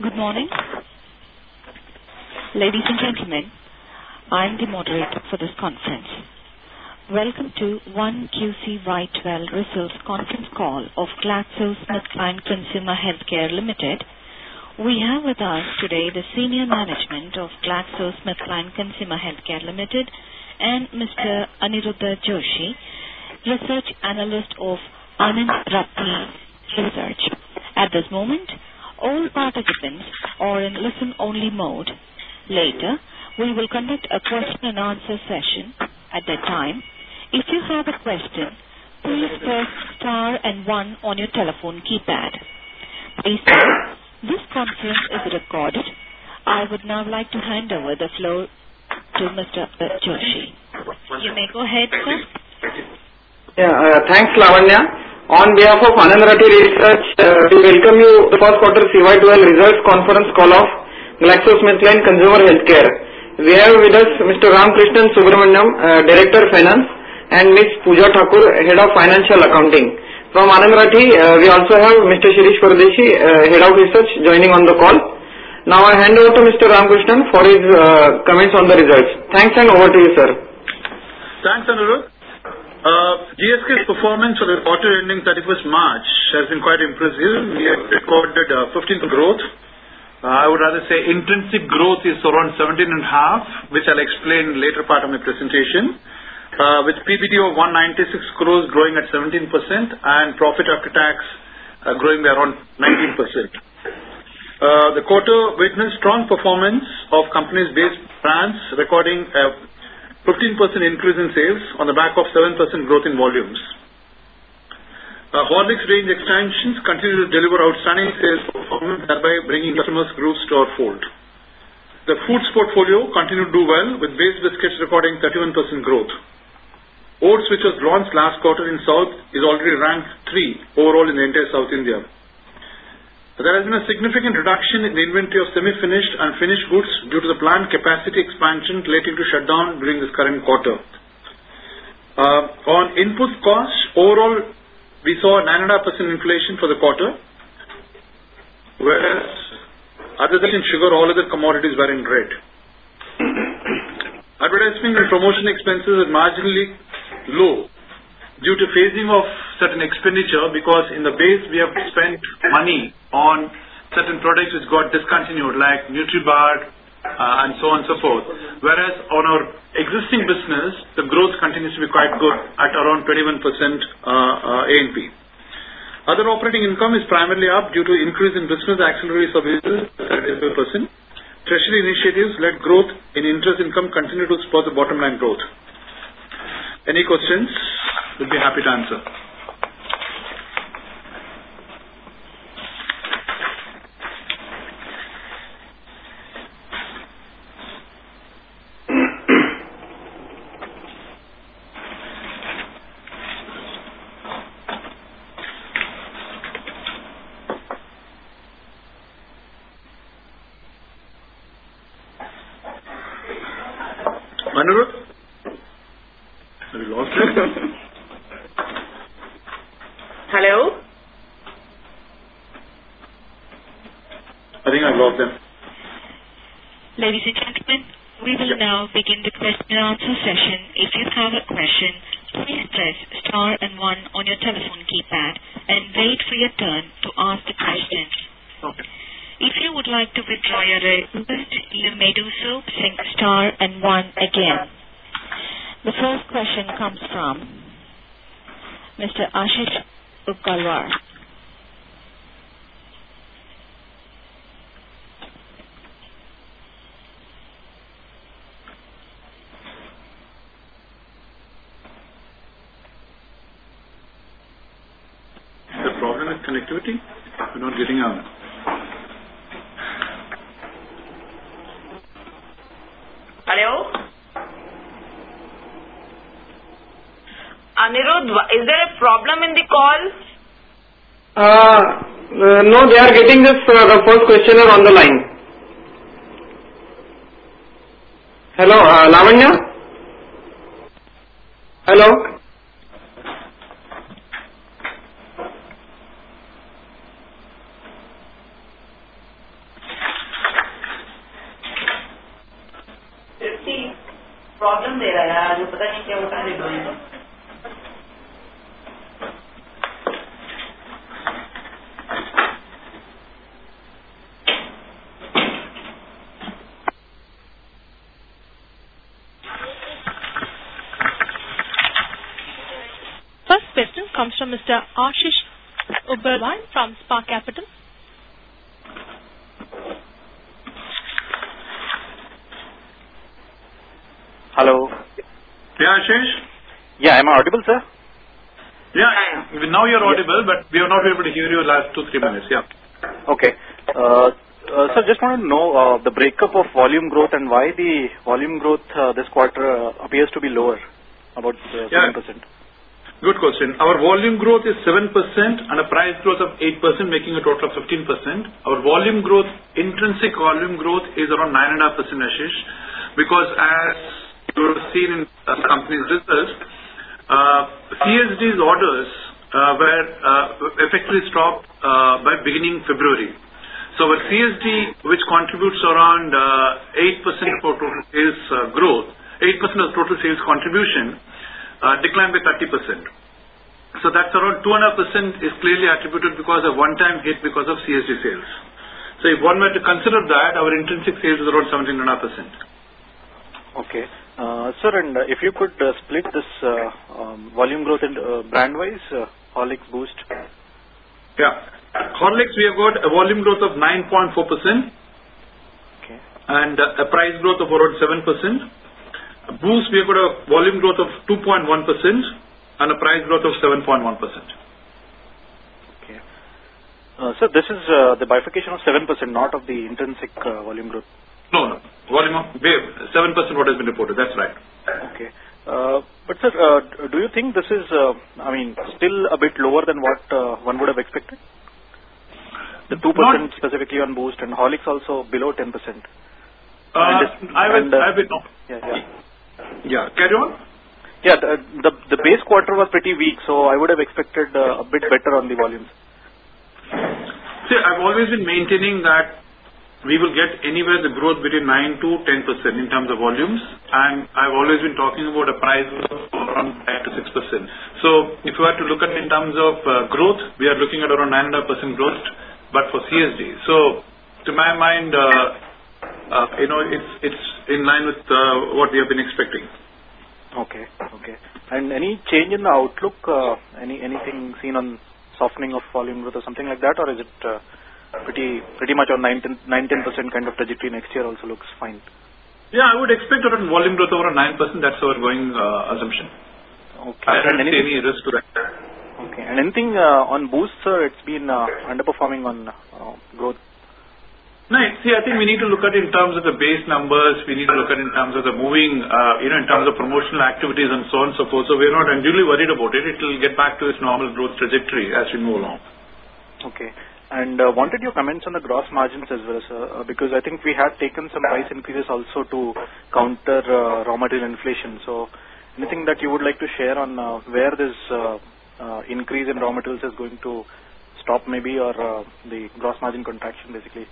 Good morning. Ladies and gentlemen, I am the moderator for this conference. Welcome to 1QCY12 Results Conference Call of GlaxoSmithKline Consumer Healthcare Limited. We have with us today the senior management of GlaxoSmithKline Consumer Healthcare Limited and Mr. Aniruddha Joshi, research analyst of Anand Rathi Research. At this moment, all participants are in listen-only mode. Later, we will conduct a question and answer session. At that time, if you have a question, please press star and 1 on your telephone keypad. Please note, this conference is recorded. I would now like to hand over the floor to Mr. Joshi. You may go ahead, sir. Thanks, Lavanya. On behalf of Anand Rathi Research, we welcome you to the first quarter CY12 results conference call of GlaxoSmithKline Consumer Healthcare. We have with us Mr. Ramkrishnan Subramaniam, Director Finance, and Ms. Pooja Thakur, Head of Financial Accounting. From Anand Rathi, we also have Mr. Shirish Pardeshi, Head of Research, joining on the call. Now I hand over to Mr. Ramkrishnan for his comments on the results. Thanks, and over to you, sir. Thanks, Anirudh. GSK's performance for the quarter ending 31st March has been quite impressive. We have recorded 15% growth. I would rather say intrinsic growth is around 17.5%, which I'll explain later part of my presentation, with PBT of 196 crores growing at 17% and profit after tax growing by around 19%. The quarter witnessed strong performance of companies' base brands, recording a 15% increase in sales on the back of 7% growth in volumes. Horlicks range extensions continue to deliver outstanding sales performance, thereby bringing customers' groups to our fold. The foods portfolio continued to do well, with base biscuits recording 31% growth. Oats, which was launched last quarter in South, is already ranked 3 overall in the entire South India. There has been a significant reduction in the inventory of semi-finished and finished goods due to the planned capacity expansion relating to shutdown during this current quarter. On input costs, overall, we saw a 9.5% inflation for the quarter, whereas other than in sugar, all other commodities were in red. Advertising and promotion expenses are marginally low due to phasing of certain expenditure, because in the base we have spent money on certain products which got discontinued, like NutriBar and so on and so forth. Whereas on our existing business, the growth continues to be quite good at around 21% A&P. Other operating income is primarily up due to increase in business auxiliary services at 12%. Treasury initiatives led growth in interest income continue to support the bottom line growth. Any questions? We'll be happy to answer. Anirudh? Have you lost it? Hello? I think I've lost them. Ladies and gentlemen, we will now begin the question and answer session. If you have a question, please press star and 1 on your telephone keypad and wait for your turn to ask the question. Okay. If you would like to withdraw your request, you may do so, pressing star and 1 again. The first question comes from Mr. Ashish Upkalwar. The problem is connectivity. We're not getting out. Hello? Anirudh, is there a problem in the call? No, they are getting this the first questioner on the line. Hello, Lavanya? Hello? Problem दे रहा है यार, जो पता नहीं क्या होता है विंडोज में. First question comes from Mr. Ashish Uberwan from Spark Capital. Hello. Yeah, Ashish? Yeah, am I audible, sir? Yeah, now you're audible, but we are not able to hear you last 2-3 minutes. Yeah. Okay. Sir, just want to know the breakup of volume growth and why the volume growth this quarter appears to be lower, about 7%. Good question. Our volume growth is 7% and a price growth of 8%, making a total of 15%. Our volume growth, intrinsic volume growth, is around 9.5%, Ashish, because as you have seen in the company's results, CSD's orders were effectively stopped by beginning February. So our CSD, which contributes around 8% of our total sales growth, 8% of total sales contribution, declined by 30%. So that's around 2.5% is clearly attributed because of one-time hit because of CSD sales. So if one were to consider that, our intrinsic sales is around 17.5%. Okay. Sir, and if you could split this volume growth in brand-wise, Horlicks, Boost. Yeah. Horlicks, we have got a volume growth of 9.4%. Okay. And a price growth of around 7%. Boost, we have got a volume growth of 2.1% and a price growth of 7.1%. Okay. So this is the bifurcation of 7%, not of the intrinsic volume growth. No. Volume of 7% what has been reported. That's right. Okay. But sir, do you think this is, still a bit lower than what one would have expected? The 2% specifically on Boost and Horlicks also below 10%. Yeah, carry on. Yeah, the base quarter was pretty weak, so I would have expected a bit better on the volumes. See, I've always been maintaining that we will get anywhere the growth between 9 to 10% in terms of volumes, and I've always been talking about a price of around 5 to 6%. So if you were to look at it in terms of growth, we are looking at around 9.5% growth, but for CSD. So to my mind, it's in line with what we have been expecting. Okay. And any change in the outlook? Anything seen on softening of volume growth or something like that, or is it pretty much on 9-10% kind of trajectory next year also looks fine? Yeah, I would expect around volume growth over 9%. That's our going assumption. Okay. I don't see any risk to that. Okay. And anything on Boost, sir? It's been underperforming on growth. No, see, I think we need to look at it in terms of the base numbers. We need to look at it in terms of the moving, in terms of promotional activities and so on and so forth. So we're not unduly worried about it. It will get back to its normal growth trajectory as we move along. Okay. And wanted your comments on the gross margins as well, sir, because I think we had taken some price increases also to counter raw material inflation. So anything that you would like to share on where this increase in raw materials is going to stop maybe, or the gross margin contraction basically?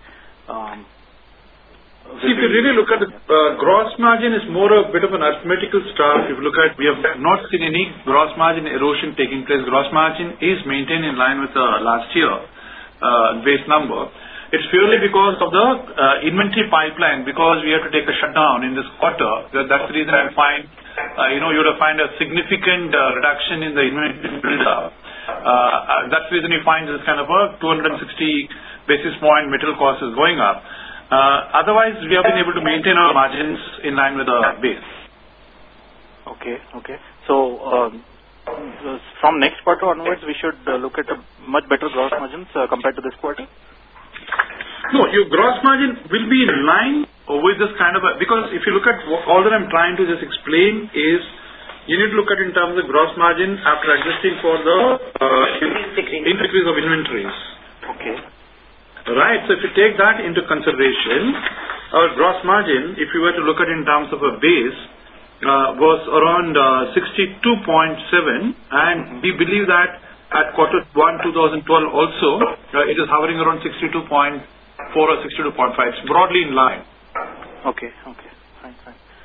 See, if you really look at the gross margin, is more a bit of an arithmetical stuff. If you look at, we have not seen any gross margin erosion taking place. Gross margin is maintained in line with last year base number. It's purely because of the inventory pipeline, because we have to take a shutdown in this quarter. That's the reason I find, you would find a significant reduction in the inventory build-up. That's the reason you find this kind of a 260 basis point material cost is going up. Otherwise, we have been able to maintain our margins in line with the base. Okay. So, from next quarter onwards, we should look at a much better gross margins compared to this quarter? No, your gross margin will be in line with this kind of because if you look at all that I'm trying to just explain is, you need to look at in terms of gross margin after adjusting for the increase of inventories. Okay. Right. So if you take that into consideration, our gross margin, if you were to look at in terms of a base, was around 62.7, and we believe that at quarter 1 2012 also, it is hovering around 62.4 or 62.5. It's broadly in line. Okay. Fine.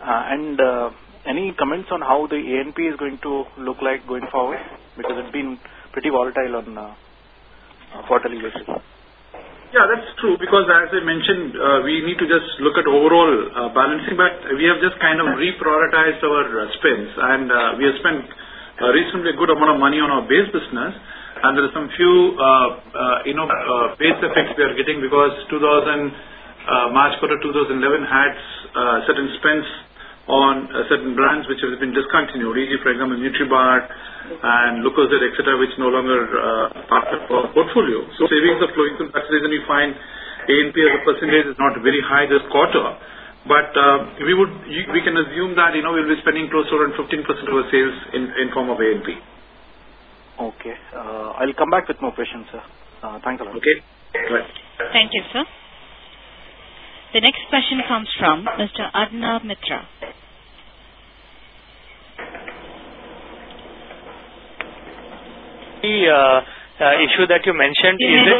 And any comments on how the A&P is going to look like going forward? Because it's been pretty volatile on quarterly basis. Yeah, that's true, because as I mentioned, we need to just look at overall balancing, but we have just kind of reprioritized our spends, and we have spent reasonably good amount of money on our base business, and there are some few base effects we are getting because March quarter 2011 had certain spends on certain brands which have been discontinued, e.g. for example Nutribar and Lucozade, etc., which no longer part of our portfolio. So savings are flowing through. That's the reason we find A&P as a percentage is not very high this quarter. But we can assume that we'll be spending close to around 15% of our sales in form of A&P. Okay. I'll come back with more questions, sir. Thanks a lot. Okay. Right. Thank you, sir. The next question comes from Mr. Arnab Mitra. The issue that you mentioned,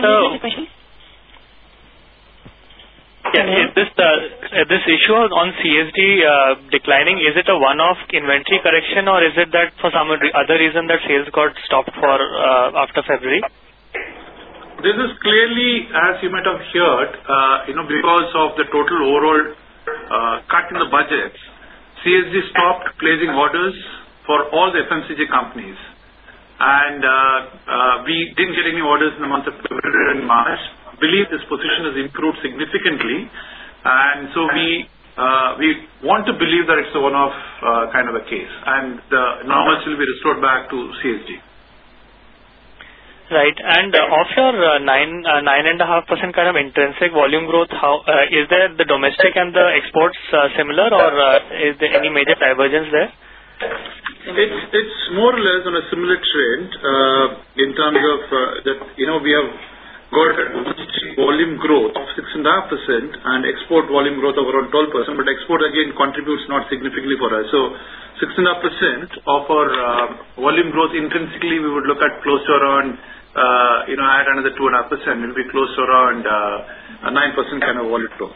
is this issue on CSD declining, is it a one-off inventory correction, or is it that for some other reason that sales got stopped for after February? This is clearly, as you might have heard, because of the total overall cut in the budget, CSD stopped placing orders for all the FMCG companies. And we didn't get any orders in the month of February and March. I believe this position has improved significantly. And so we want to believe that it's a one-off kind of a case. And the normalcy will be restored back to CSD. Right. And of your 9.5% kind of intrinsic volume growth, how is there the domestic and the exports similar, or is there any major divergence there? It's more or less on a similar trend in terms of that we have got volume growth of 6.5% and export volume growth of around 12%, but export again contributes not significantly for us. So 6.5% of our volume growth intrinsically we would look at close to around add another 2.5%, it will be close to around 9% kind of volume growth.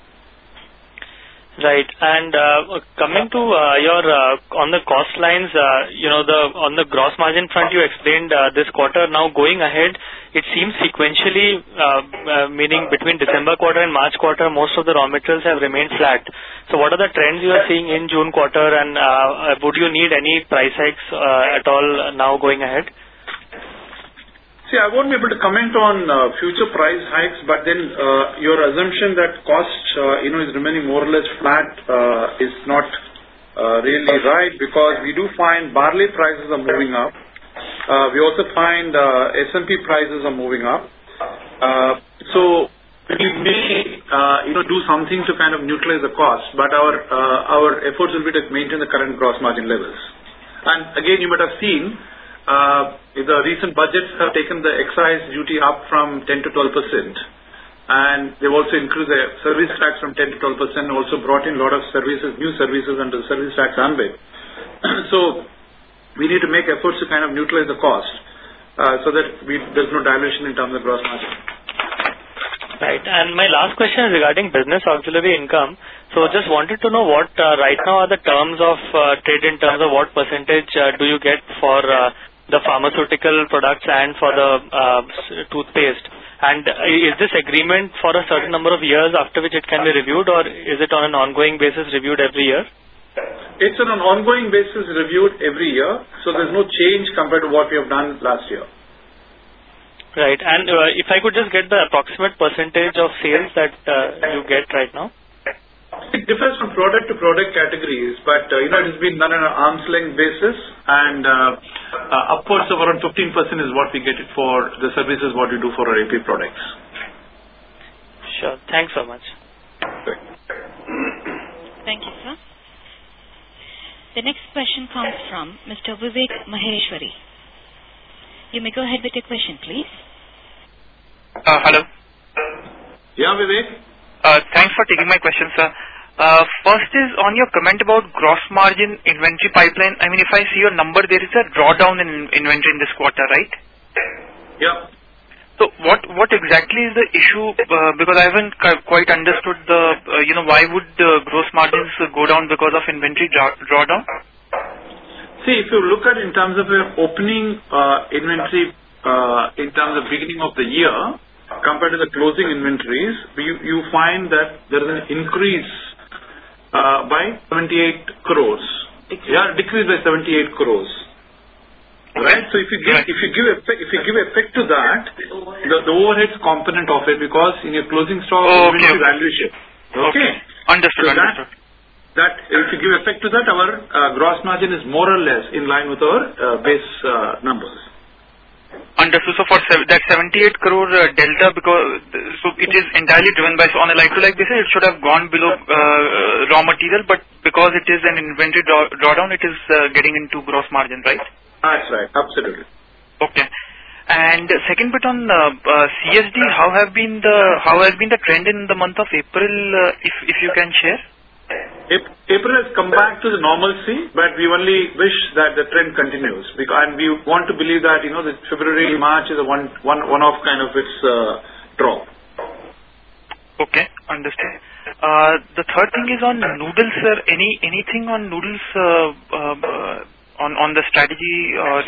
Right. And coming to your on the cost lines, on the gross margin front, you explained this quarter. Now going ahead, it seems sequentially, meaning between December quarter and March quarter, most of the raw materials have remained flat. So what are the trends you are seeing in June quarter, and would you need any price hikes at all now going ahead? See, I won't be able to comment on future price hikes, but then your assumption that cost is remaining more or less flat is not really right, because we do find barley prices are moving up. We also find SMP prices are moving up. So we may do something to kind of neutralize the cost, but our efforts will be to maintain the current gross margin levels. And again, you might have seen the recent budgets have taken the excise duty up from 10 to 12%, and they've also increased the service tax from 10 to 12%, and also brought in a lot of new services under the service tax ambit. So we need to make efforts to kind of neutralize the cost so that there's no dilution in terms of gross margin. Right. And my last question is regarding business auxiliary income. So just wanted to know what right now are the terms of trade in terms of what percentage do you get for the pharmaceutical products and for the toothpaste? And is this agreement for a certain number of years after which it can be reviewed, or is it on an ongoing basis reviewed every year? It's on an ongoing basis reviewed every year, so there's no change compared to what we have done last year. Right. And if I could just get the approximate percentage of sales that you get right now? It differs from product to product categories, but it has been done on an arm's length basis, and upwards of around 15% is what we get it for the services what we do for our AP products. Sure. Thanks so much. Thank you, sir. The next question comes from Mr. Vivek Maheshwari. You may go ahead with your question, please. Hello. Yeah, Vivek. Thanks for taking my question, sir. First is on your comment about gross margin inventory pipeline. I mean, if I see your number, there is a drawdown in inventory in this quarter, right? Yeah. So what exactly is the issue? Because I haven't quite understood why would gross margins go down because of inventory drawdown? See, if you look at in terms of your opening inventory in terms of beginning of the year compared to the closing inventories, you find that there is an increase by 78 crores. Yeah, decrease by 78 crores. Right. So if you give effect to that, the overheads component of it, because in your closing stock inventory valuation. Okay. Understood. That if you give effect to that, our gross margin is more or less in line with our base numbers. Understood. So for that 78 crore delta, so it is entirely driven by, so on a like-to-like basis, it should have gone below raw material, but because it is an inventory drawdown, it is getting into gross margin, right? That's right. Absolutely. Okay. And second bit on CSD, how has been the trend in the month of April, if you can share? April has come back to the normalcy, but we only wish that the trend continues, and we want to believe that the February, March is a one-off kind of its drop. Okay, understand. The third thing is on noodles, sir. Anything on noodles on the strategy or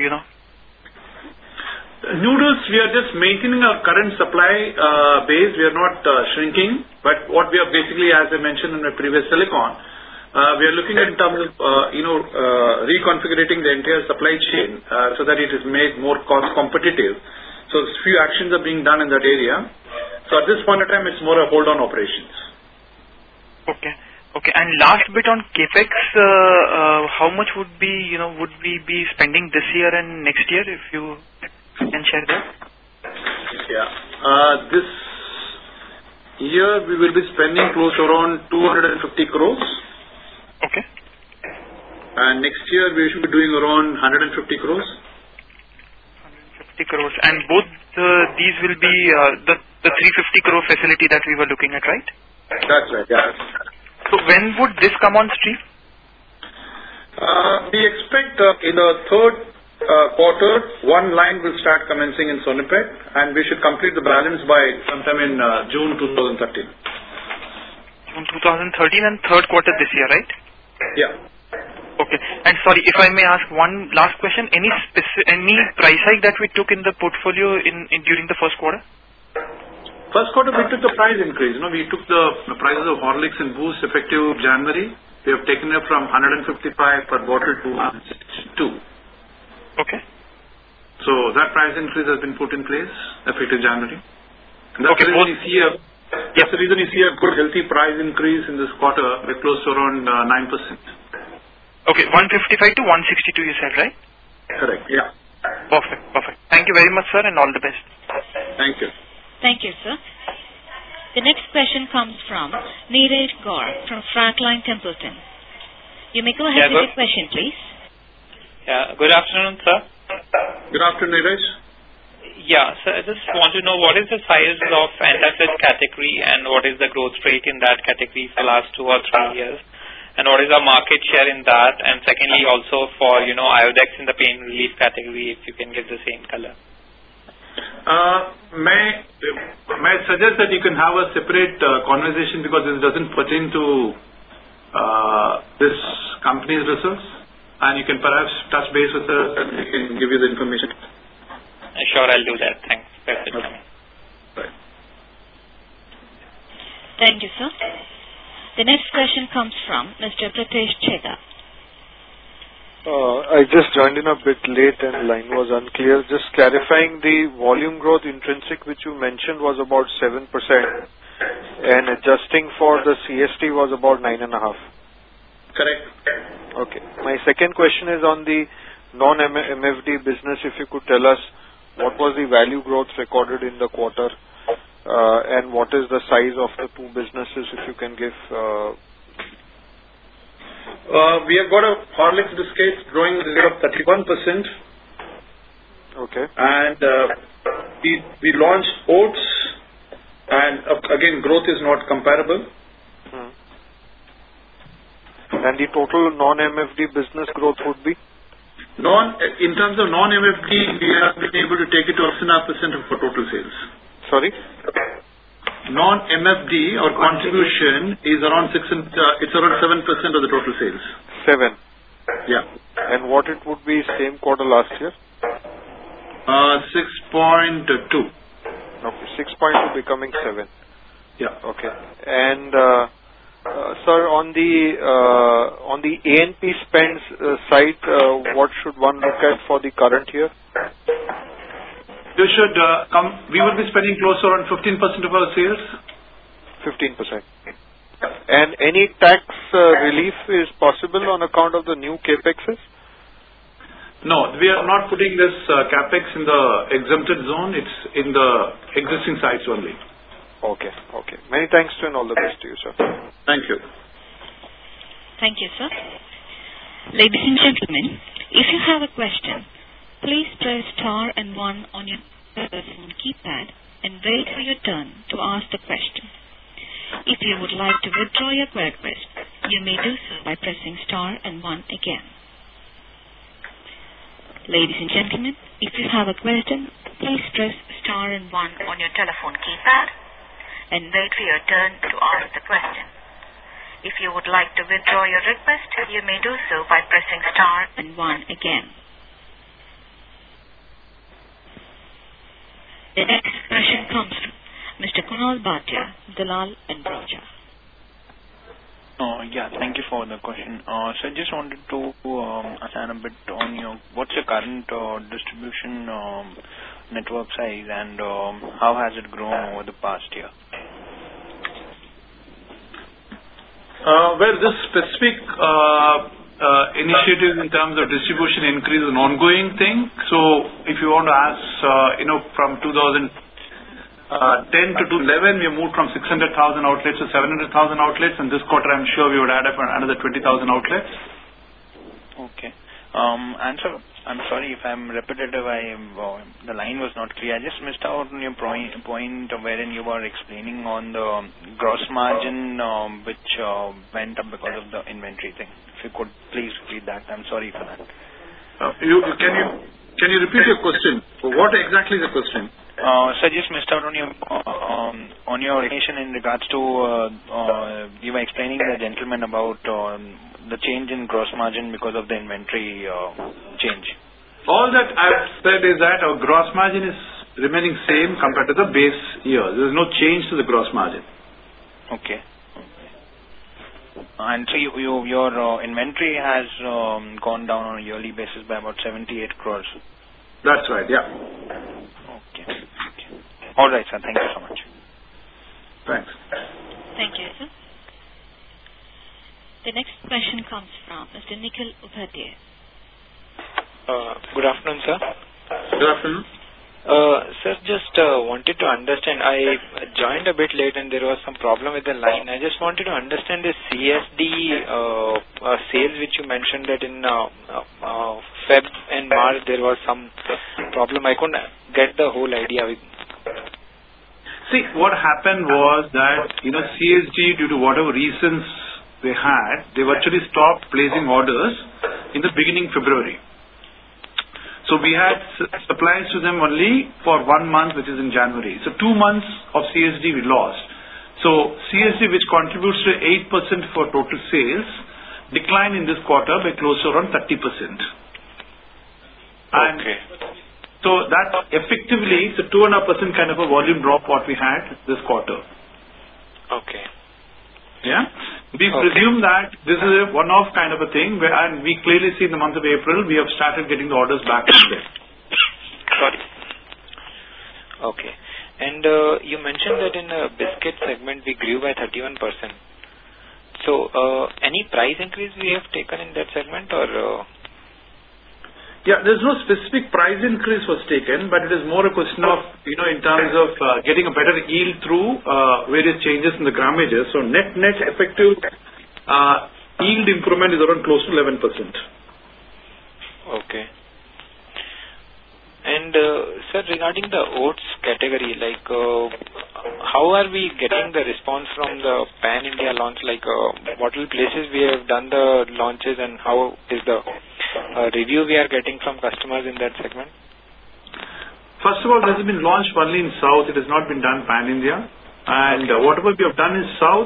Noodles, we are just maintaining our current supply base. We are not shrinking, but what we are basically, as I mentioned in my previous silicon, we are looking at in terms of reconfiguring the entire supply chain so that it is made more cost competitive. So few actions are being done in that area. So at this point in time, it's more a hold-on operations. Okay. And last bit on capex, how much would we be spending this year and next year, if you can share that? Yeah. This year we will be spending close to around 250 crores. Okay. And next year we should be doing around 150 crores. 150 crores. And both these will be the 350 crore facility that we were looking at, right? That's right, yeah. So when would this come on stream? We expect in the third quarter, one line will start commencing in Sonipet, and we should complete the balance by sometime in June 2013. June 2013 and third quarter this year, right? Yeah. Okay. And sorry, if I may ask one last question, any price hike that we took in the portfolio during the first quarter? First quarter we took the price increase. We took the prices of Horlicks and Boost effective January. We have taken it from 155 per bottle to 162. Okay. So that price increase has been put in place effective January. And that's okay, the reason you see a good healthy price increase in this quarter by close to around 9%. Okay, 155 to 162 you said, right? Correct, yeah. Perfect. Thank you very much, sir, and all the best. Thank you. Thank you, sir. The next question comes from Neeraj Gaur from Frankline Templeton. You may go ahead with your question, please. Yeah, good afternoon, sir. Good afternoon, Neeraj. Yeah, so I just want to know what is the size of antacid category and what is the growth rate in that category for the last 2 or 3 years, and what is our market share in that, and secondly also for Iodex in the pain relief category, if you can give the same color. May I suggest that you can have a separate conversation, because this doesn't pertain to this company's results, and you can perhaps touch base with us and we can give you the information. Sure, I'll do that. Thanks. That's it. Okay. Right. Thank you, sir. The next question comes from Mr. Pritesh Chheda. I just joined in a bit late and line was unclear. Just clarifying, the volume growth intrinsic which you mentioned was about 7% and adjusting for the CST was about 9.5%. Correct. Okay. My second question is on the non-MFD business. If you could tell us what was the value growth recorded in the quarter and what is the size of the two businesses, if you can give. We have got a Horlicks biscuit growing at a rate of 31%. Okay. And we launched oats, and again growth is not comparable. And the total non-MFD business growth would be? In terms of non-MFD, we have been able to take it to 6.5% of our total sales. Sorry? Non-MFD, our contribution is around 7% of the total sales. 7? Yeah. And what it would be same quarter last year? 6.2. Okay, 6.2 becoming 7. Yeah. Okay. And sir, on the A&P spends side, what should one look at for the current year? You should we will be spending close to around 15% of our sales. 15%. And any tax relief is possible on account of the new CAPEXs? No, we are not putting this CAPEX in the exempted zone. It's in the existing sites only. Okay. Many thanks to and all the best to you, sir. Thank you. Thank you, sir. Ladies and gentlemen, if you have a question, please press star and 1 on your telephone keypad and wait for your turn to ask the question. If you would like to withdraw your request, you may do so by pressing star and 1 again. Ladies and gentlemen, if you have a question, please press star and 1 on your telephone keypad and wait for your turn to ask the question. If you would like to withdraw your request, you may do so by pressing star and 1 again. The next question comes from Mr. Kunal Bhatia, Dalal and Broacha. Yeah, thank you for the question. So I just wanted to understand a bit on what's your current distribution network size and how has it grown over the past year? Well, this specific initiative in terms of distribution increase is an ongoing thing. So if you want to ask, from 2010 to 2011, we moved from 600,000 outlets to 700,000 outlets, and this quarter I'm sure we would add up another 20,000 outlets. Okay. And so, I'm sorry if I'm repetitive, the line was not clear. I just missed out on your point wherein you were explaining on the gross margin which went up because of the inventory thing. If you could please repeat that. I'm sorry for that. Can you repeat your question? What exactly is the question? So I just missed out on your explanation in regards to you were explaining the gentleman about the change in gross margin because of the inventory change. All that I've said is that our gross margin is remaining same compared to the base year. There is no change to the gross margin. Okay. And so your inventory has gone down on a yearly basis by about 78 crores. That's right, yeah. Okay. All right, sir. Thank you so much. Thanks. Thank you, sir. The next question comes from Mr. Nikhil Upadhyay. Good afternoon, sir. Good afternoon. Sir, just wanted to understand. I joined a bit late and there was some problem with the line. I just wanted to understand this CSD sales which you mentioned that in Feb and March there was some problem. I couldn't get the whole idea. See, what happened was that, CSD, due to whatever reasons they had, they virtually stopped placing orders in the beginning February. So we had supplies to them only for 1 month, which is in January. So 2 months of CSD we lost. So CSD, which contributes to 8% for total sales, declined in this quarter by close to around 30%. And okay. So that effectively is a 2.5% kind of a volume drop what we had this quarter. Okay. Yeah. We presume that this is a one-off kind of a thing, and we clearly see in the month of April we have started getting the orders back from there. Sorry. Okay. And you mentioned that in the biscuit segment we grew by 31%. So any price increase we have taken in that segment or? Yeah, there's no specific price increase was taken, but it is more a question of, in terms of getting a better yield through various changes in the grammages. So net effective yield improvement is around close to 11%. Okay. And sir, regarding the oats category, how are we getting the response from the Pan India launch? What all places we have done the launches and how is the review we are getting from customers in that segment? First of all, this has been launched only in South. It has not been done pan-India. And whatever we have done in South,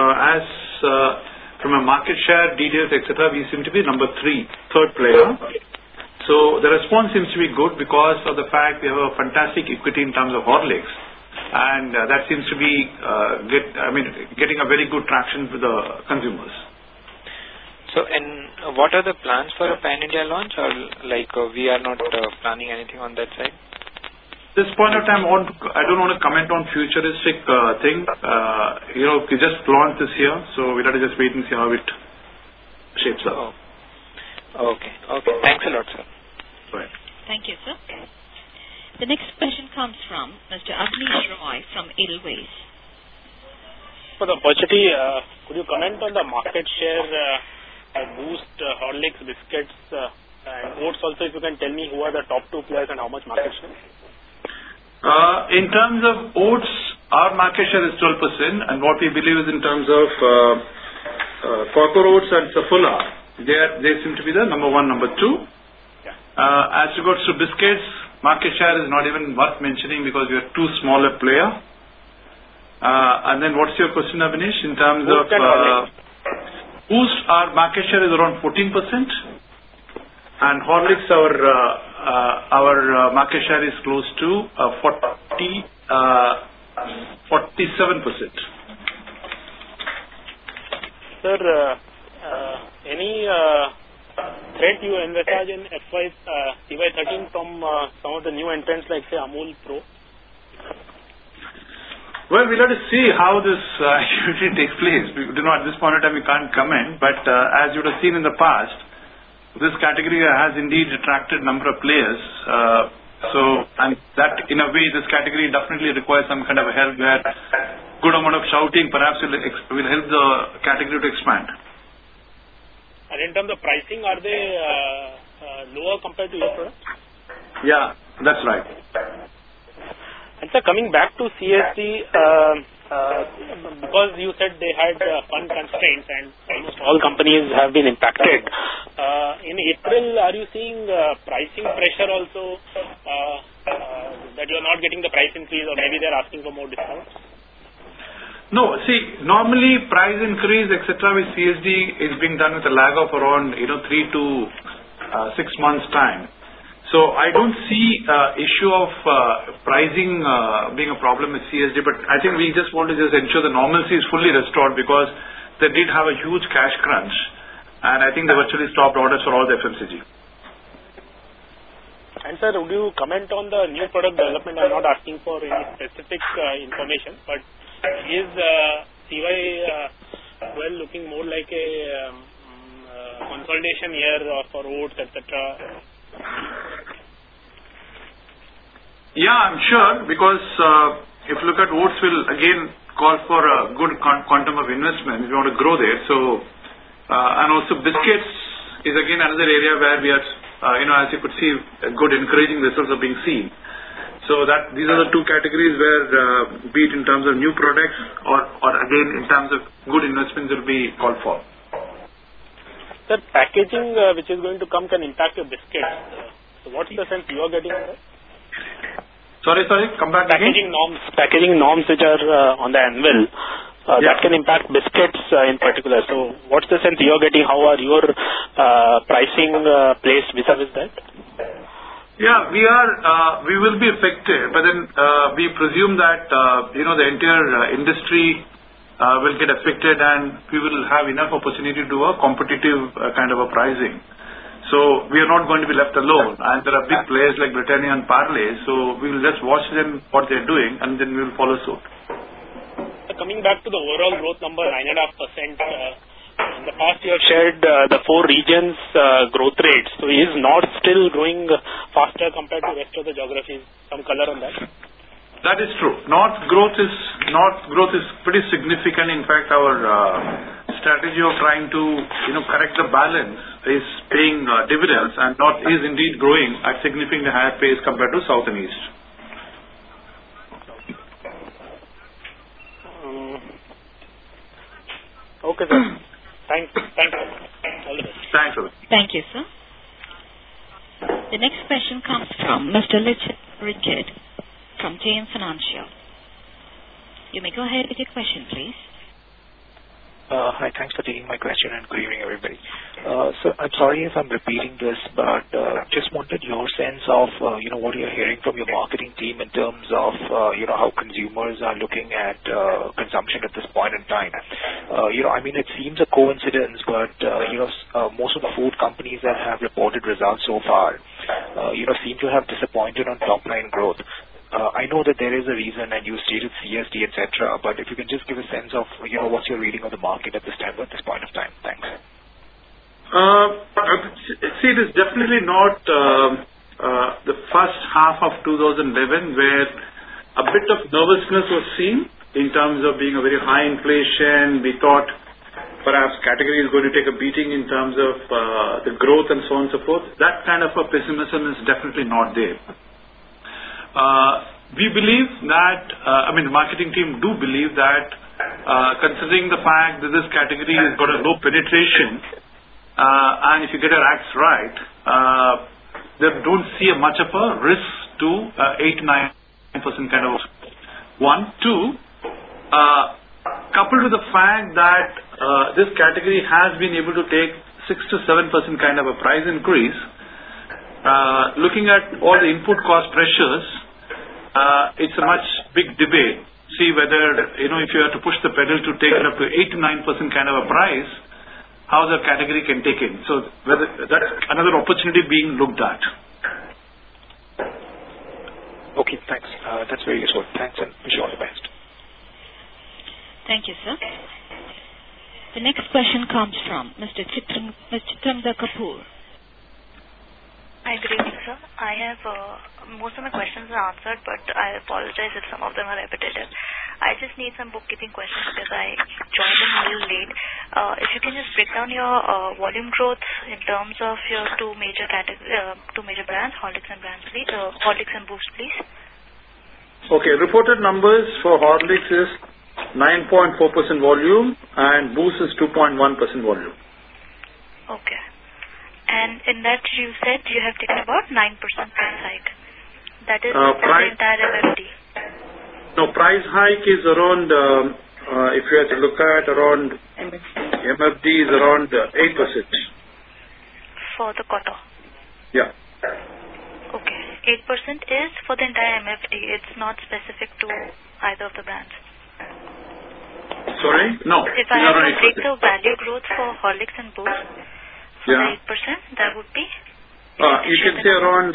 from a market share, details, etc., we seem to be third player. So the response seems to be good because of the fact we have a fantastic equity in terms of Horlicks. And that seems to be getting a very good traction with the consumers. So, and what are the plans for a pan-India launch, or we are not planning anything on that side? This point of time, I don't want to comment on futuristic thing. We just launched this year, so we'll have to just wait and see how it shapes up. Okay. Thanks a lot, sir. Right. Thank you, sir. The next question comes from Mr. Avnish Roy from Edelweiss. For the opportunity, could you comment on the market share Boost, Horlicks, biscuits, and oats also, if you can tell me who are the top two players and how much market share? In terms of oats, our market share is 12%, and what we believe is in terms of Quaker Oats and Saffola, they seem to be the number one, number two. As regards to biscuits, market share is not even worth mentioning because we are too small a player. And then what's your question, Avnish, in terms of Boost, our market share is around 14%, and Horlicks, our market share is close to 47%. Sir, any threat you envisage in CY13 from some of the new entrants like say Amul Pro? Well, we'll have to see how this activity takes place. At this point in time we can't comment, but as you would have seen in the past, this category has indeed attracted a number of players. And that, in a way, this category definitely requires some kind of a help where good amount of shouting perhaps will help the category to expand. And in terms of pricing, are they lower compared to your products? Yeah, that's right. And sir, coming back to CSD, because you said they had fund constraints and almost all companies have been impacted. In April, are you seeing pricing pressure also, that you are not getting the price increase, or maybe they are asking for more discounts? No, see, normally price increase, etc. with CSD is being done with a lag of around 3 to 6 months time. So I don't see issue of pricing being a problem with CSD, but I think we just want to just ensure the normalcy is fully restored because they did have a huge cash crunch, and I think they virtually stopped orders for all the FMCG. And sir, would you comment on the new product development? I'm not asking for any specific information, but is CY looking more like a consolidation year for oats, etc.? Yeah, I'm sure, because if you look at oats, will again call for a good quantum of investment if you want to grow there. So, and also biscuits is again another area where we are, as you could see, good encouraging results are being seen. So that these are the two categories where, be it in terms of new products or again in terms of good investments will be called for. Sir, packaging which is going to come can impact your biscuits. So what's the sense you are getting on that? Sorry, come back packaging again. Packaging norms which are on the anvil, that can impact biscuits in particular. So what's the sense you are getting? How are your pricing placed vis-a-vis that? Yeah, we will be affected, but then we presume that the entire industry will get affected, and we will have enough opportunity to do a competitive kind of a pricing. So we are not going to be left alone, and there are big players like Britannia and Parle, so we will just watch them what they are doing, and then we will follow suit. Coming back to the overall growth number, 9.5%. In the past, you have shared the 4 regions growth rates. So is North still growing faster compared to rest of the geographies? Some color on that? That is true. North growth is pretty significant. In fact, our strategy of trying to correct the balance is paying dividends, and North is indeed growing at significantly higher pace compared to South and East. Okay, sir. Thanks. All the best. Thanks, sir. Thank you, sir. The next question comes from Mr. Richard from JM Financial. You may go ahead with your question, please. Hi, thanks for taking my question and good evening, everybody. So I'm sorry if I'm repeating this, but just wanted your sense of, what you're hearing from your marketing team in terms of, how consumers are looking at consumption at this point in time. It seems a coincidence, but, most of the food companies that have reported results so far, seem to have disappointed on top line growth. I know that there is a reason, and you stated CSD, etc. But if you can just give a sense of, what's your reading of the market at this point of time. Thanks. See, it is definitely not the first half of 2011 where a bit of nervousness was seen in terms of being a very high inflation. We thought perhaps category is going to take a beating in terms of the growth and so on and so forth. That kind of a pessimism is definitely not there. We believe that, the marketing team do believe that, considering the fact that this category has got a low penetration, and if you get our acts right, they don't see much of a risk to 8-9% kind of one. Two, coupled with the fact that this category has been able to take 6 to 7% kind of a price increase, looking at all the input cost pressures, it's a much big debate. See whether, if you have to push the pedal to take it up to 8 to 9% kind of a price, how the category can take in. So whether that's another opportunity being looked at. Okay, thanks. That's very useful. Thanks and wish you all the best. Thank you, sir. The next question comes from Mr. Chitramda Kapoor. Hi, good evening, sir. I have most of my questions are answered, but I apologize if some of them are repetitive. I just need some bookkeeping questions because I joined in a little late. If you can just break down your volume growth in terms of your two major brands, Horlicks and Horlicks and Boost, please. Okay, reported numbers for Horlicks is 9.4% volume and Boost is 2.1% volume. Okay. And in that you said you have taken about 9% price hike. That is for the entire MFD. No, price hike is around, if you have to look at around, MFD is around 8%. For the quarter? Yeah. Okay. 8% is for the entire MFD. It's not specific to either of the brands. Sorry? No. If I have to take the value growth for Horlicks and Boost, for 8%, that would be? You can say around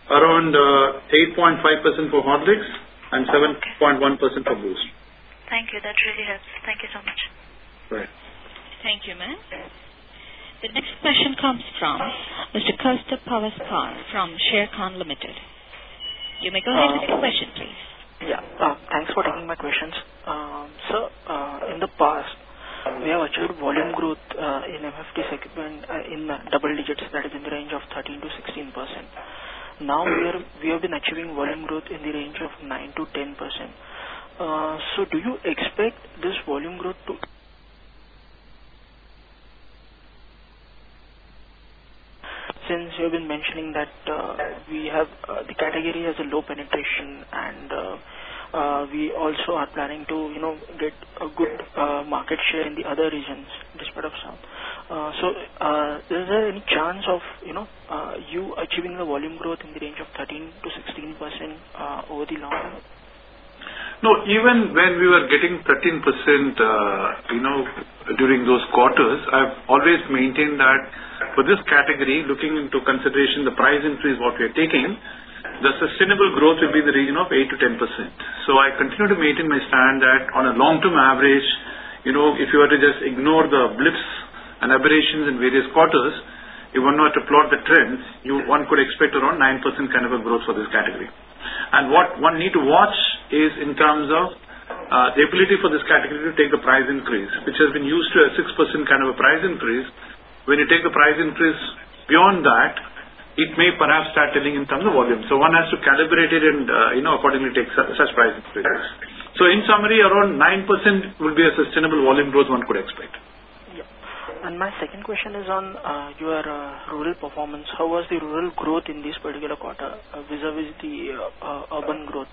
8.5% for Horlicks and 7.1% for Boost. Thank you. That really helps. Thank you so much. Right. Thank you, ma'am. The next question comes from Mr. Kaustubh Pawaskar from Sharekhan Limited. You may go ahead with your question, please. Yeah. Thanks for taking my questions. Sir, in the past, we have achieved volume growth in MFD segment in double digits, that is in the range of 13 to 16%. Now we have been achieving volume growth in the range of 9 to 10%. So do you expect this volume growth to since you have been mentioning that we have the category has a low penetration and we also are planning to get a good market share in the other regions despite of South. So is there any chance of you achieving the volume growth in the range of 13 to 16% over the long run? No, even when we were getting 13%, during those quarters, I've always maintained that for this category, looking into consideration the price increase what we are taking, the sustainable growth will be in the region of 8 to 10%. So I continue to maintain my stand that on a long-term average, if you were to just ignore the blips and aberrations in various quarters, if one were to plot the trends, one could expect around 9% kind of a growth for this category. And what one need to watch is in terms of the ability for this category to take the price increase, which has been used to a 6% kind of a price increase. When you take the price increase beyond that, it may perhaps start telling in terms of volume. So one has to calibrate it and, accordingly take such price increases. So in summary, around 9% will be a sustainable volume growth one could expect. Yeah. And my second question is on your rural performance. How was the rural growth in this particular quarter vis-a-vis the urban growth?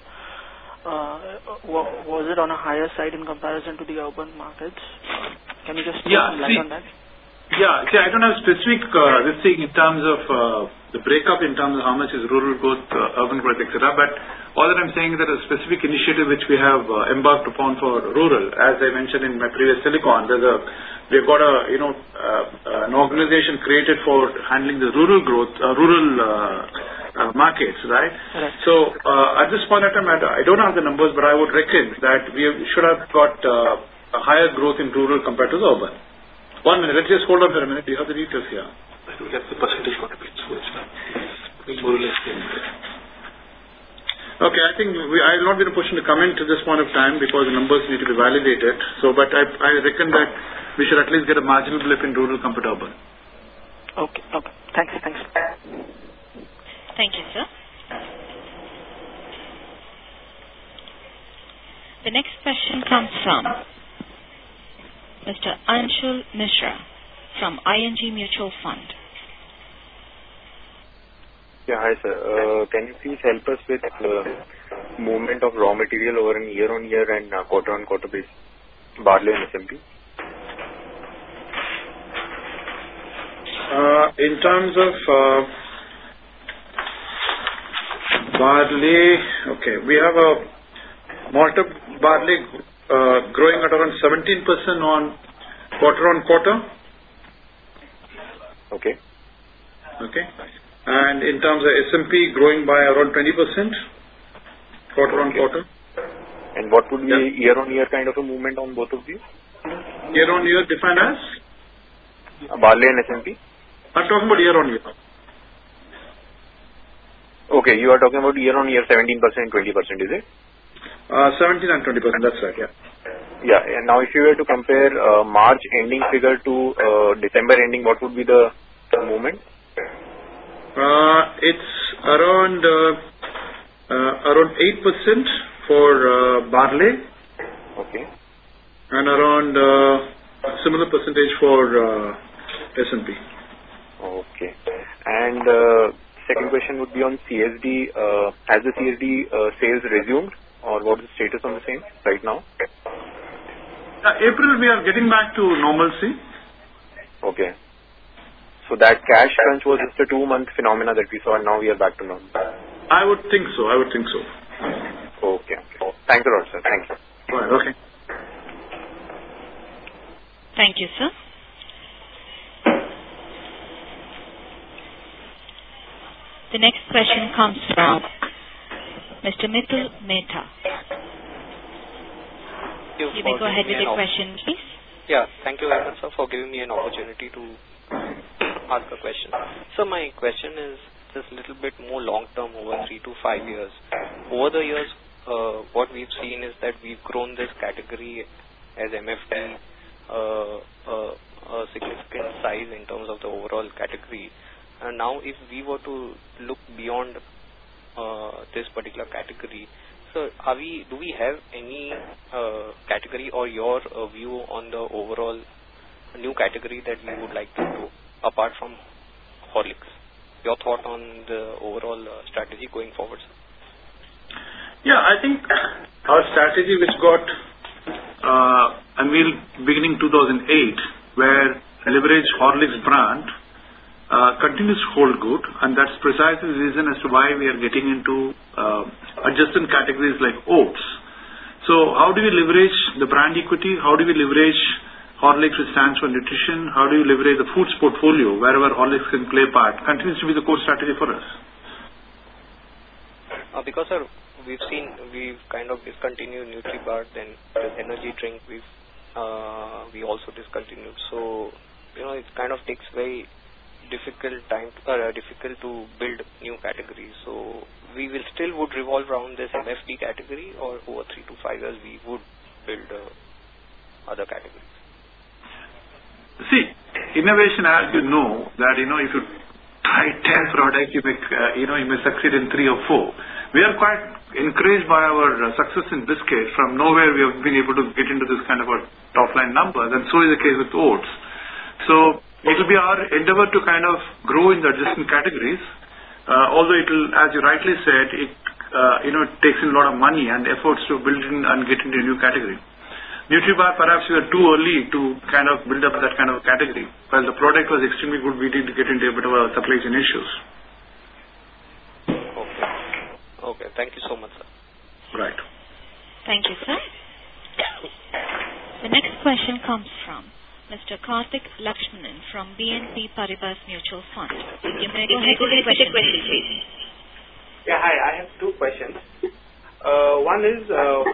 Was it on a higher side in comparison to the urban markets? Can you just throw some light on that? Yeah, see, I don't have specific this thing in terms of the breakup in terms of how much is rural growth, urban growth, etc. But all that I'm saying is that a specific initiative which we have embarked upon for rural, as I mentioned in my previous telecon, we've got an organization created for handling the rural growth, markets, right? So at this point in time, I don't have the numbers, but I would reckon that we should have got a higher growth in rural compared to the urban. 1 minute, let's just hold on for a minute. Do you have the details here? I don't have the percentage contribution. Okay, I think I will not be in a position to comment to this point of time because the numbers need to be validated. So, but I reckon that we should at least get a marginal blip in rural compared to urban. Okay. Thanks. Thank you, sir. The next question comes from Mr. Anshul Mishra from ING Mutual Fund. Yeah, hi sir. Can you please help us with movement of raw material over a year-on-year and quarter-on-quarter basis? Barley and SMP. In terms of barley, okay, we have a malted barley growing at around 17% on quarter-on-quarter. Okay. And in terms of SMP, growing by around 20% quarter-on-quarter. And what would be year-on-year kind of a movement on both of these? Year-on-year defined as? Barley and SMP? I'm talking about year-on-year. Okay, you are talking about year-on-year 17% and 20%, is it? 17 and 20%, that's right, yeah. Yeah, and now if you were to compare March ending figure to December ending, what would be the movement? It's around 8% for barley. Okay. And around similar percentage for SMP. Okay. And second question would be on CSD. Has the CSD sales resumed, or what is the status on the same right now? April we are getting back to normalcy. Okay. So that cash crunch was just a 2-month phenomena that we saw, and now we are back to normal. I would think so. Okay. Thanks a lot, sir. Thank you. Right, okay. Thank you, sir. The next question comes from Mr. Mithil Mehta. You may go ahead with your question, please. Yeah, thank you very much, sir, for giving me an opportunity to ask a question. So my question is just a little bit more long-term, over 3 to 5 years. Over the years, what we've seen is that we've grown this category as MFD a significant size in terms of the overall category. And now if we were to look beyond this particular category, so do we have any category or your view on the overall new category that we would like to do apart from Horlicks? Your thought on the overall strategy going forward, sir? Yeah, I think our strategy which got unveiled beginning 2008, where leverage Horlicks brand continues to hold good, and that's precisely the reason as to why we are getting into adjacent categories like oats. So how do we leverage the brand equity? How do we leverage Horlicks, which stands for nutrition? How do you leverage the foods portfolio wherever Horlicks can play a part? Continues to be the core strategy for us. Because, sir, we've kind of discontinued NutriBar, then the energy drink we also discontinued. So, it kind of takes very difficult to build new categories. So we will still would revolve around this MFD category, or over 3 to 5 years we would build other categories. See, innovation, as you know, that if you try 10 products, you may succeed in 3 or 4. We are quite encouraged by our success in biscuit. From nowhere we have been able to get into this kind of a top line numbers, and so is the case with oats. So it will be our endeavor to kind of grow in the adjacent categories, although it will, as you rightly said, it takes in a lot of money and efforts to build in and get into a new category. NutriBar, perhaps we were too early to kind of build up that kind of category. While the product was extremely good, we did get into a bit of a supply chain issues. Okay. Thank you so much, sir. Right. Thank you, sir. The next question comes from Mr. Karthik Lakshmanan from BNP Paribas Mutual Fund. You may go ahead with the question, please. Yeah, hi. I have two questions. One is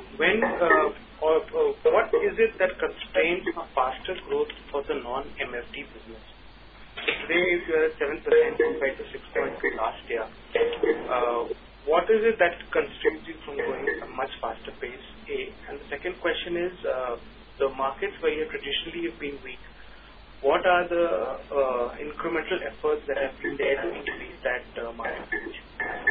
what is it that constrains faster growth for the non-MFD business? Today, if you are at 7% compared to 6.2 last year, what is it that constrains you from going at a much faster pace? A. And the second question is the markets where you traditionally have been weak. What are the incremental efforts that have been there to increase that market position?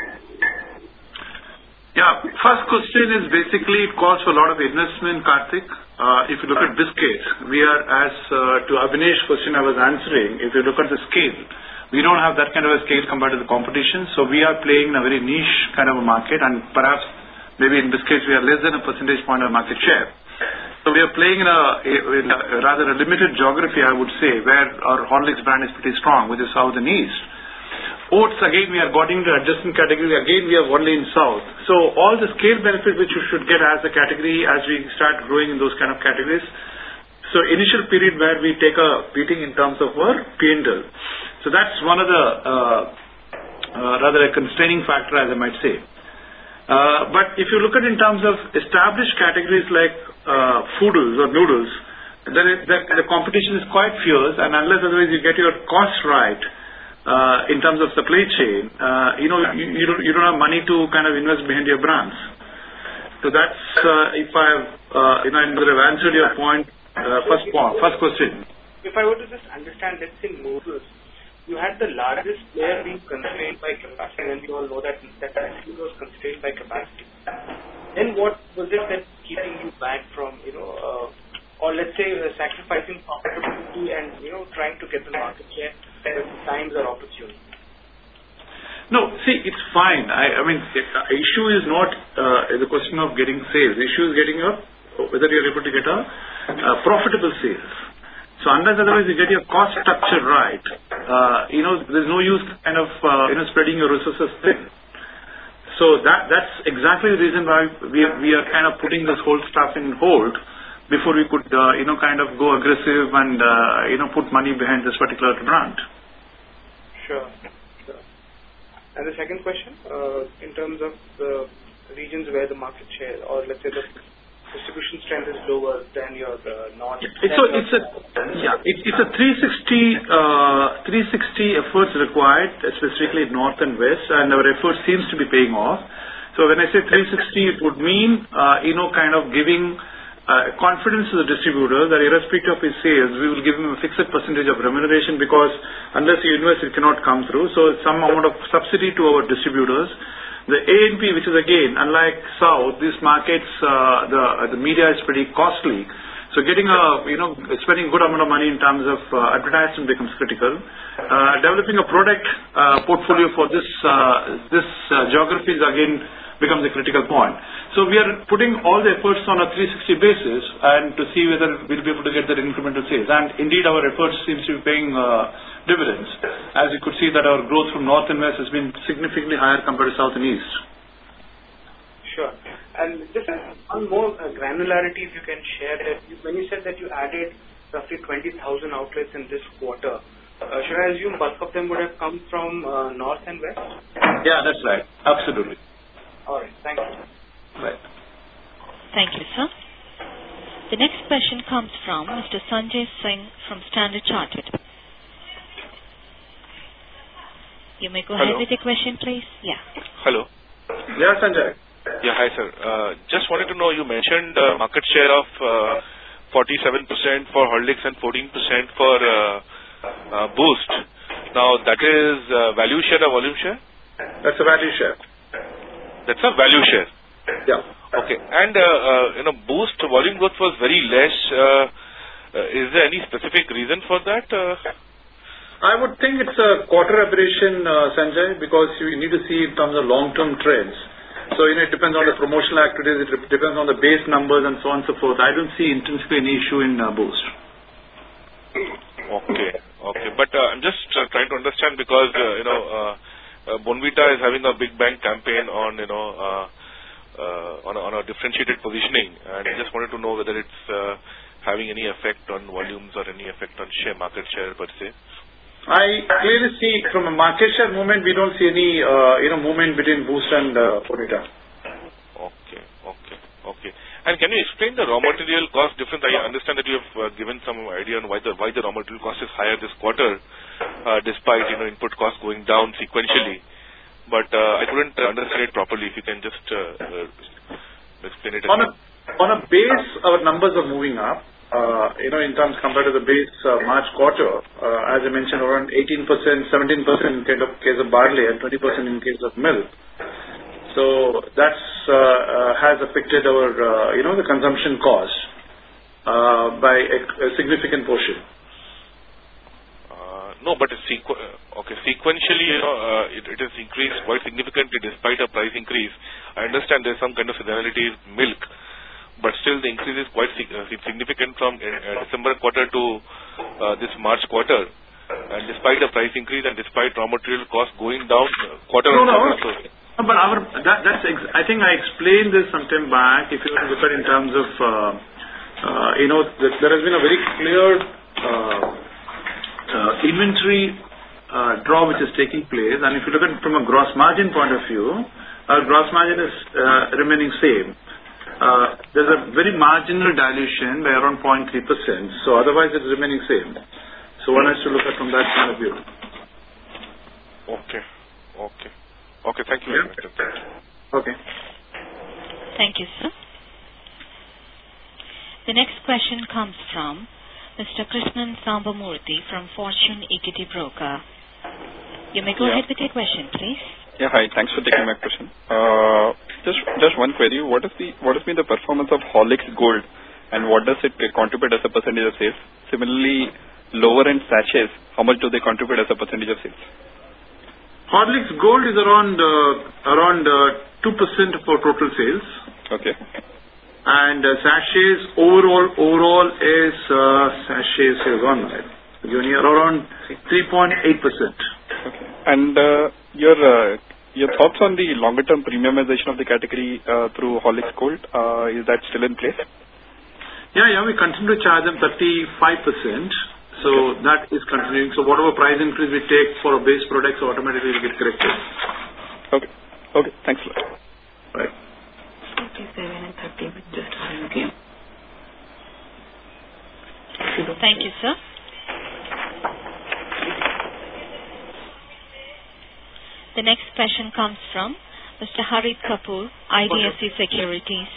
Yeah, first question is basically it calls for a lot of investment, Karthik. If you look at biscuits, we are, as to Abhinesh's question I was answering, if you look at the scale, we don't have that kind of a scale compared to the competition, so we are playing in a very niche kind of a market, and perhaps maybe in biscuits we are less than a percentage point of market share. So we are playing in a rather a limited geography, I would say, where our Horlicks brand is pretty strong, which is South and East. Oats, again, we are getting to adjacent category. Again, we are only in South. So all the scale benefits which you should get as a category as we start growing in those kind of categories. So initial period where we take a beating in terms of our P&L. So that's one of the rather a constraining factor, as I might say. But if you look at in terms of established categories like foodles or noodles, then the competition is quite fierce, and unless otherwise you get your costs right, in terms of supply chain, you don't have money to kind of invest behind your brands. So that's if I've answered your point, first question. If I were to just understand, let's say noodles, you had the largest player being constrained by capacity, and we all know that food was constrained by capacity. Then what was it that keeping you back from, or let's say sacrificing profitability and trying to get the market share when times are opportune? No, see, it's fine. I mean, the issue is not the question of getting sales. The issue is getting whether you're able to get a profitable sales. So unless otherwise you get your cost structure right, there's no use kind of spreading your resources thin. So that's exactly the reason why we are kind of putting this whole stuff in hold before we could kind of go aggressive and put money behind this particular brand. Sure. And the second question, in terms of the regions where the market share, or let's say the distribution strength is lower than your non. It's a 360 efforts required, specifically North and West, and our effort seems to be paying off. So when I say 360, it would mean kind of giving confidence to the distributor that irrespective of his sales, we will give him a fixed percentage of remuneration, because unless you invest, it cannot come through. So some amount of subsidy to our distributors. The A&P, which is again, unlike South, these markets, the media is pretty costly. So getting spending a good amount of money in terms of advertising becomes critical. Developing a product portfolio for this geographies again becomes a critical point. So we are putting all the efforts on a 360 basis and to see whether we'll be able to get that incremental sales. And indeed, our efforts seems to be paying dividends. As you could see that our growth from North and West has been significantly higher compared to South and East. Sure. And just one more granularity, if you can share that when you said that you added roughly 20,000 outlets in this quarter, should I assume bulk of them would have come from North and West? Yeah, that's right. Absolutely. All right. Thank you. Right. Thank you, sir. The next question comes from Mr. Sanjay Singh from Standard Chartered. You may go ahead with your question, please. Yeah. Hello. Yeah, Sanjay. Yeah, hi, sir. Just wanted to know, you mentioned market share of 47% for Horlicks and 14% for Boost. Now, that is value share or volume share? That's a value share. That's a value share? Yeah. Okay. And, Boost volume growth was very less. Is there any specific reason for that? I would think it's a quarter aberration, Sanjay, because you need to see in terms of long-term trends. So, it depends on the promotional activities, it depends on the base numbers and so on and so forth. I don't see intrinsically any issue in Boost. Okay. But I'm just trying to understand because, Bonvita is having a big bang campaign on, on a differentiated positioning, and I just wanted to know whether it's having any effect on volumes or any effect on market share per se. I clearly see from a market share movement, we don't see any, movement between Boost and Bonvita. Okay. And can you explain the raw material cost difference? I understand that you have given some idea on why the raw material cost is higher this quarter, despite, input costs going down sequentially. But I couldn't understand it properly. If you can just explain it. On a base, our numbers are moving up. In terms compared to the base March quarter, as I mentioned, around 18%, 17% in case of barley and 20% in case of milk. So that's has affected our, the consumption cost by a significant portion. No, but sequentially, it has increased quite significantly despite a price increase. I understand there's some kind of seasonality in milk, but still the increase is quite significant from December quarter to this March quarter. And despite the price increase and despite raw material cost going down quarter on quarter. But I think I explained this some time back. If you look at in terms of, there has been a very clear inventory draw which is taking place. And if you look at it from a gross margin point of view, our gross margin is remaining same. There's a very marginal dilution by around 0.3%. So otherwise it's remaining same. So one has to look at from that point of view. Okay. Thank you very much. Okay. Thank you, sir. The next question comes from Mr. Krishnan Sambamurthy from Fortune Equity Broker. You may go ahead with your question, please. Yeah, hi. Thanks for taking my question. Just one query. What has been the performance of Horlicks Gold, and what does it contribute as a percentage of sales? Similarly, lower end sachets, how much do they contribute as a percentage of sales? Horlicks Gold is around 2% of our total sales. Okay. And sachets overall is sachets is around 3.8%. Okay. And your thoughts on the longer term premiumization of the category through Horlicks Gold, is that still in place? Yeah, we continue to charge them 35%. So that is continuing. So whatever price increase we take for a base products automatically will get corrected. Okay. Thanks a lot. Right. 47 and 30 with just okay. Thank you, sir. The next question comes from Mr. Harit Kapoor, IDFC Securities.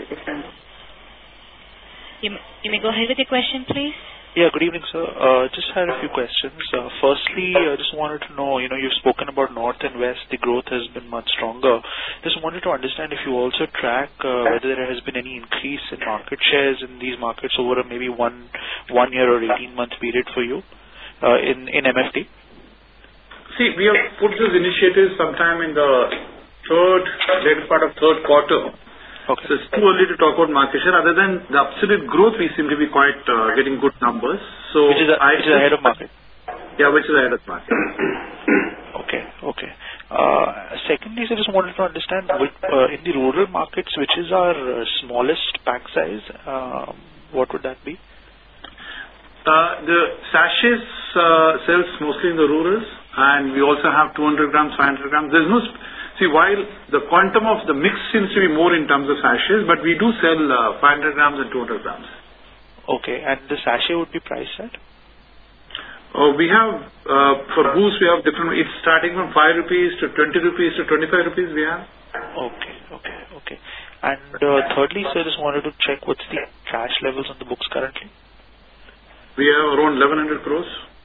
You may go ahead with your question, please. Yeah, good evening, sir. Just had a few questions. Firstly, I just wanted to know, you've spoken about North and West, the growth has been much stronger. Just wanted to understand if you also track whether there has been any increase in market shares in these markets over maybe one year or 18-month period for you in MFD. See, we have put these initiatives sometime in the later part of third quarter. Okay. So it's too early to talk about market share. Other than the absolute growth, we seem to be quite getting good numbers. So which is ahead of market. Yeah, which is ahead of market. Okay. Secondly, I just wanted to understand in the rural markets, which is our smallest pack size, what would that be? The sachets sells mostly in the rurals, and we also have 200 grams, 500 grams. There's no while the quantum of the mix seems to be more in terms of sachets, but we do sell 500 grams and 200 grams. Okay, and the sachet would be priced at? We have, for Boost, we have different, it's starting from 5 rupees to 20 rupees to 25 rupees we have. Okay. And thirdly, sir, I just wanted to check what's the cash levels on the books currently? We have around 1100 crores.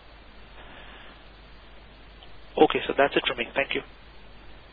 Okay, so that's it from me. Thank you.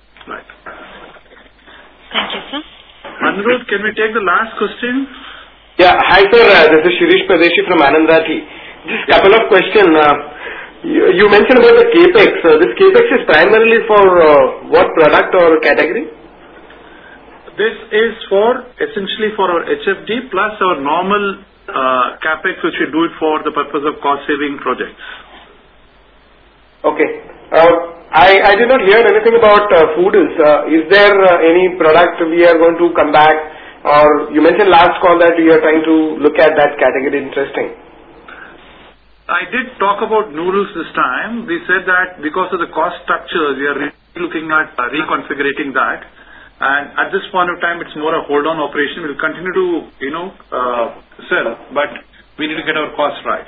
Right. Thank you, sir. Anirudh, can we take the last question? Yeah, hi sir, this is Shirish Pradeshi from Anand Rathi. Just a couple of questions. You mentioned about the capex. This capex is primarily for what product or category? This is essentially for our HFD plus our normal capex, which we do it for the purpose of cost saving projects. Okay. I did not hear anything about food. Is there any product we are going to come back? Or you mentioned last call that you are trying to look at that category. Interesting. I did talk about noodles this time. We said that because of the cost structures, we are looking at reconfiguring that. And at this point of time, it's more a hold-on operation. We'll continue to, sell, but we need to get our costs right.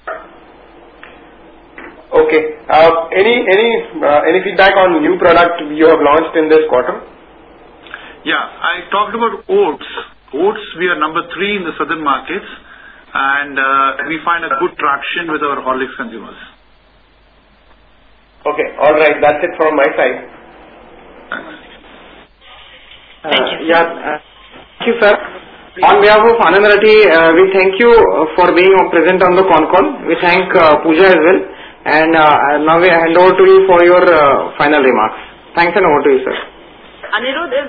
Okay. Any feedback on new product you have launched in this quarter? Yeah, I talked about oats. Oats, we are number 3 in the southern markets, and we find a good traction with our Horlicks consumers. Okay, all right. That's it from my side. Thanks. Thank you, sir. On behalf of Anand Rathi, we thank you for being present on the con call. We thank Pooja as well. And now we hand over to you for your final remarks. Thanks, and over to you, sir. Anirudh is...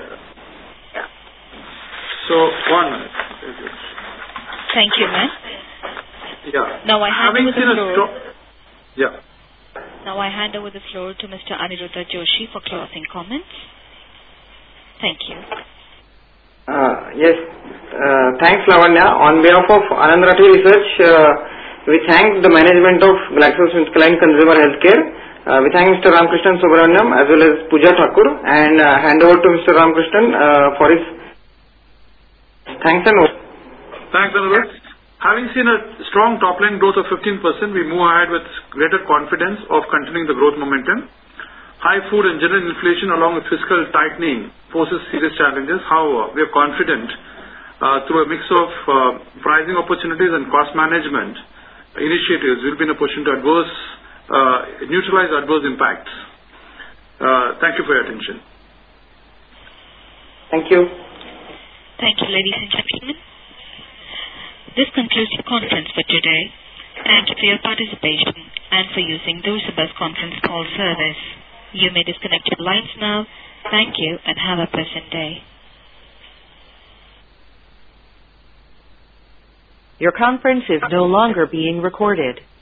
So, 1 minute. Thank you, ma'am. Yeah. Now I hand over the floor. Yeah. Now I hand over the floor to Mr. Aniruddha Joshi for closing comments. Thank you. Yes. Thanks, Lavanya. On behalf of Anand Rathi Research, we thank the management of GlaxoSmithKline Consumer Healthcare. We thank Mr. Ramkrishnan Subramaniam as well as Pooja Thakur, and hand over to Mr. Ramkrishnan for his... Thanks, and Thanks, Anirudh. Having seen a strong top-line growth of 15%, we move ahead with greater confidence of continuing the growth momentum. High food and general inflation along with fiscal tightening poses serious challenges. However, we are confident through a mix of pricing opportunities and cost management initiatives, we'll be in a position to neutralize adverse impacts. Thank you for your attention. Thank you. Thank you, ladies and gentlemen. This concludes the conference for today. Thank you for your participation and for using Doorsabas conference call service. You may disconnect your lines now. Thank you and have a pleasant day. Your conference is no longer being recorded.